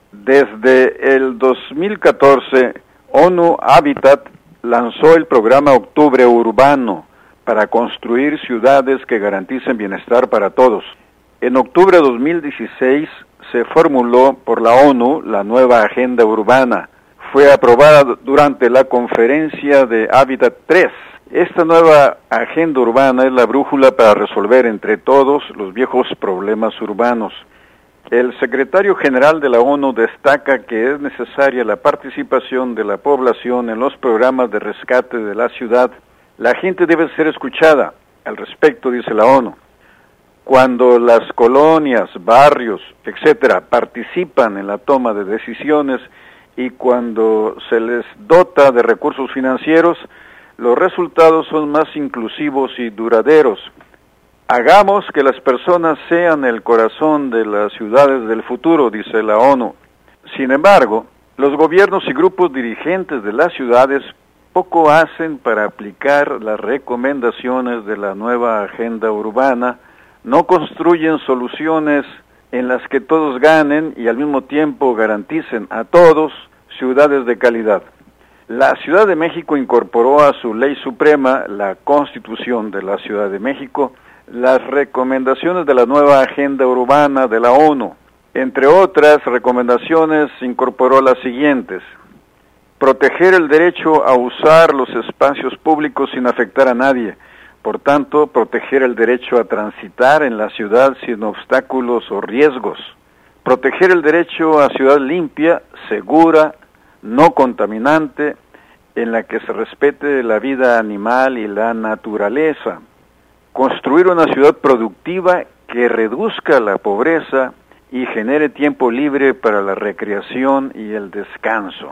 Desde el 2014, ONU Habitat lanzó el programa Octubre Urbano para construir ciudades que garanticen bienestar para todos. En octubre de 2016 se formuló por la ONU la nueva Agenda Urbana. Fue aprobada durante la conferencia de Habitat 3. Esta nueva Agenda Urbana es la brújula para resolver entre todos los viejos problemas urbanos. El secretario general de la ONU destaca que es necesaria la participación de la población en los programas de rescate de la ciudad. La gente debe ser escuchada. Al respecto, dice la ONU, cuando las colonias, barrios, etcétera, participan en la toma de decisiones y cuando se les dota de recursos financieros, los resultados son más inclusivos y duraderos. Hagamos que las personas sean el corazón de las ciudades del futuro, dice la ONU. Sin embargo, los gobiernos y grupos dirigentes de las ciudades poco hacen para aplicar las recomendaciones de la nueva agenda urbana, no construyen soluciones en las que todos ganen y al mismo tiempo garanticen a todos ciudades de calidad. La Ciudad de México incorporó a su ley suprema, la Constitución de la Ciudad de México, las recomendaciones de la nueva agenda urbana de la ONU. Entre otras recomendaciones incorporó las siguientes: proteger el derecho a usar los espacios públicos sin afectar a nadie, por tanto, proteger el derecho a transitar en la ciudad sin obstáculos o riesgos, proteger el derecho a ciudad limpia, segura, no contaminante, en la que se respete la vida animal y la naturaleza, construir una ciudad productiva que reduzca la pobreza y genere tiempo libre para la recreación y el descanso.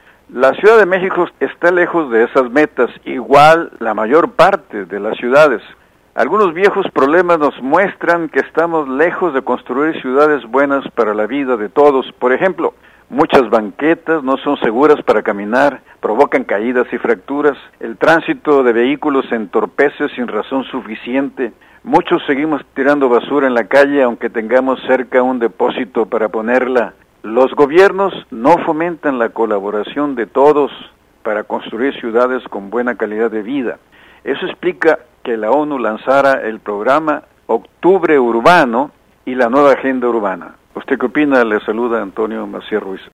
La Ciudad de México está lejos de esas metas, igual la mayor parte de las ciudades. Algunos viejos problemas nos muestran que estamos lejos de construir ciudades buenas para la vida de todos. Por ejemplo, muchas banquetas no son seguras para caminar, provocan caídas y fracturas. El tránsito de vehículos se entorpece sin razón suficiente. Muchos seguimos tirando basura en la calle aunque tengamos cerca un depósito para ponerla. Los gobiernos no fomentan la colaboración de todos para construir ciudades con buena calidad de vida. Eso explica que la ONU lanzara el programa Octubre Urbano y la nueva Agenda Urbana. ¿Usted qué opina? Le saluda Antonio Macías Ruiz.